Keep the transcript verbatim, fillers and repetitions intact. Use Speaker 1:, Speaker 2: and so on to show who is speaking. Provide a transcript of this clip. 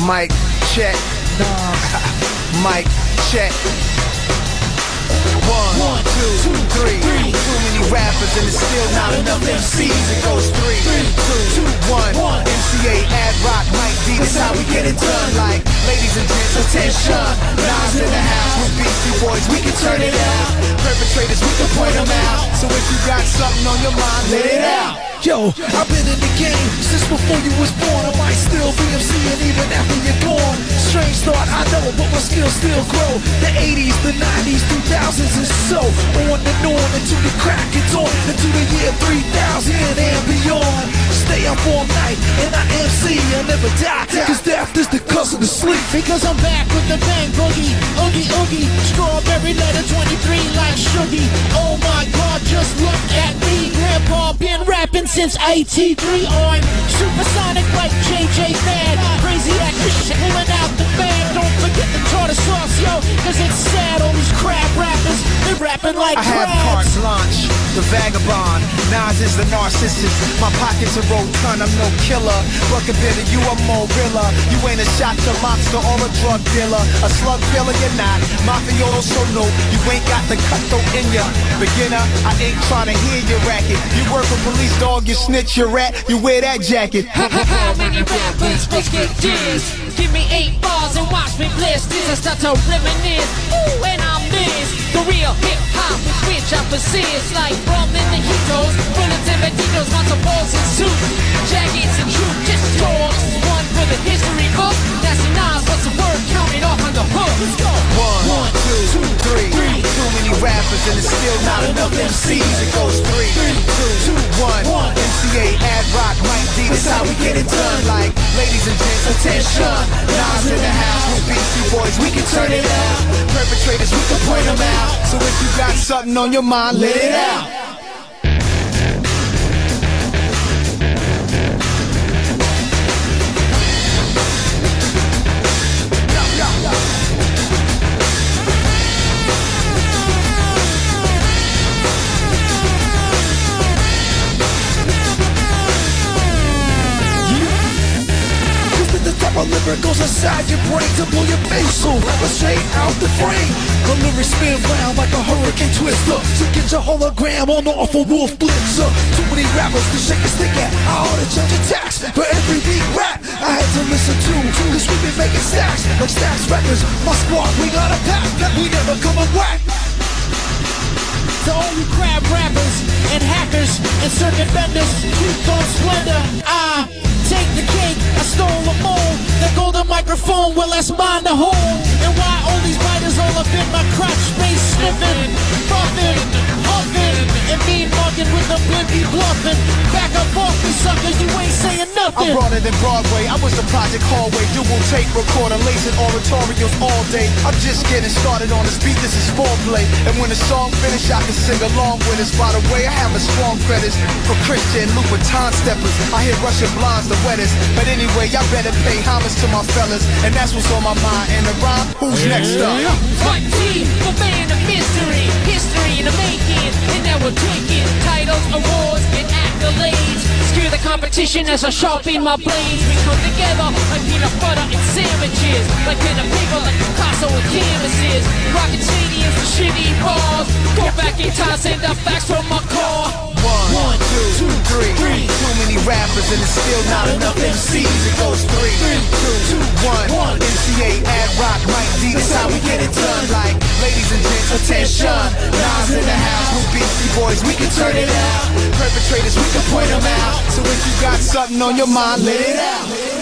Speaker 1: Mic check. Mic check. One, One two, two, three. three. Too many rappers and it's still not enough M Cs. It goes three, three two, two, one. one. M C A, Ad Rock, Mike D. That's how we get it done. Like, ladies and gents, attention. Nas in the house with Beastie Boys. We can turn it out. Perpetrators, we can point them out. So if you got something on your mind, let it out.
Speaker 2: Yo, I've been in the game since before you was born. I might still be MCing even after you're gone. Strange thought, I know, but my skills still grow. The eighties, the nineties, two thousands and so on and on until the crack gets on, into the year three thousand and beyond. Stay up all night and I M C, I never die, cause death is the cousin of sleep.
Speaker 3: Because I'm back with the bang boogie, oogie oogie, strawberry letter twenty-three like Shuggy. Oh my God, just look at me, Grandpa been rapping since eighty-three. I'm supersonic like J J Mad, crazy actors pulling out the bag. Don't forget the tartar sauce, yo, cause it's sad all these crab rappers, they rapping like
Speaker 1: I
Speaker 3: crabs.
Speaker 1: have cards launch, the vagabond. Nas is the narcissist. My pockets are rotund, I'm no killer. But compared to you, I'm more realer. You ain't a shot to lobster or a drug dealer. A slug killer, you're not. Mafioso, so no, you ain't got the cutthroat in ya. Beginner, I ain't trying to hear your racket. You work for police, dog, you snitch, your rat, you wear that jacket.
Speaker 4: How many rappers just get dissed? Give me eight bars and watch me blitz. This I start to reminisce. Ooh, and I'm this, the real hip hop with which I persist. Like rum in the hitos, bullets and banditos, lots of balls and suits, jackets and troops, just dogs. One for the history book. That's the Nas, what's the word? Count it off on the hook. Let's go.
Speaker 1: One, One two, two, three. three. Too many rappers and it's still not enough M Cs. It goes three, three two, two, one. one. M C A, Ad Rock, Mike D. That's how we get it done. Like, ladies and gents, attention. Nas in the house with Beastie Boys. We can turn it out. Perpetrators, we can point them out. So if you got something on your mind, let it out.
Speaker 2: My liver goes inside your brain to blow your face so rapper straight out the frame. The lyrics spin round like a hurricane twister. So get your hologram on the awful wolf blitzer. Too many rappers to shake a stick at. I ought to change your tax for every beat rap I had to listen to. Cause we been making stacks like Stacks Records. My squad, we got a pack that we never come and whack.
Speaker 3: To all you crab rappers and hackers and circuit vendors, keep on splendor. I take the cake, I stole them all. That golden microphone, well that's mine to hold. And why all these writers all up in my crotch space sniffing, buffing, huffing, and mean mugging with the blimpy bluffing. Back up off me, sucker, you ain't saying nothing.
Speaker 1: I brought it in Broadway, I was the Project Hallway, dual tape recorder, lacing oratorios all day. I'm just getting started on this beat, this is foreplay. And when the song finish, I can sing along with us. By the way, I have a strong credits for Christian Louboutin steppers. I hear Russian blondes the wettest, but anyway, y'all better pay homage to my fellas, and that's what's on my mind. And the rhyme, who's next up?
Speaker 4: Mike D, the man of mystery, history in the making, and now we're taking titles, awards, and accolades. Screw the competition as I sharpen my blades. We come together like peanut butter and sandwiches, like pen and paper, like Picasso and canvases. Rocket stadiums for shitty balls. Go back in time, send the facts from my car.
Speaker 1: One, One two, two, three. three. Too many rappers and it's still not enough M Cs. It goes three, three two, two, one. one. M C A, Ad Rock, Mike D. That's how we get it done. Like, ladies and gents, attention. Nas in the house with Beastie Boys. We can turn it out. Perpetrators, we can point them out. So if you got something on your mind, let it out.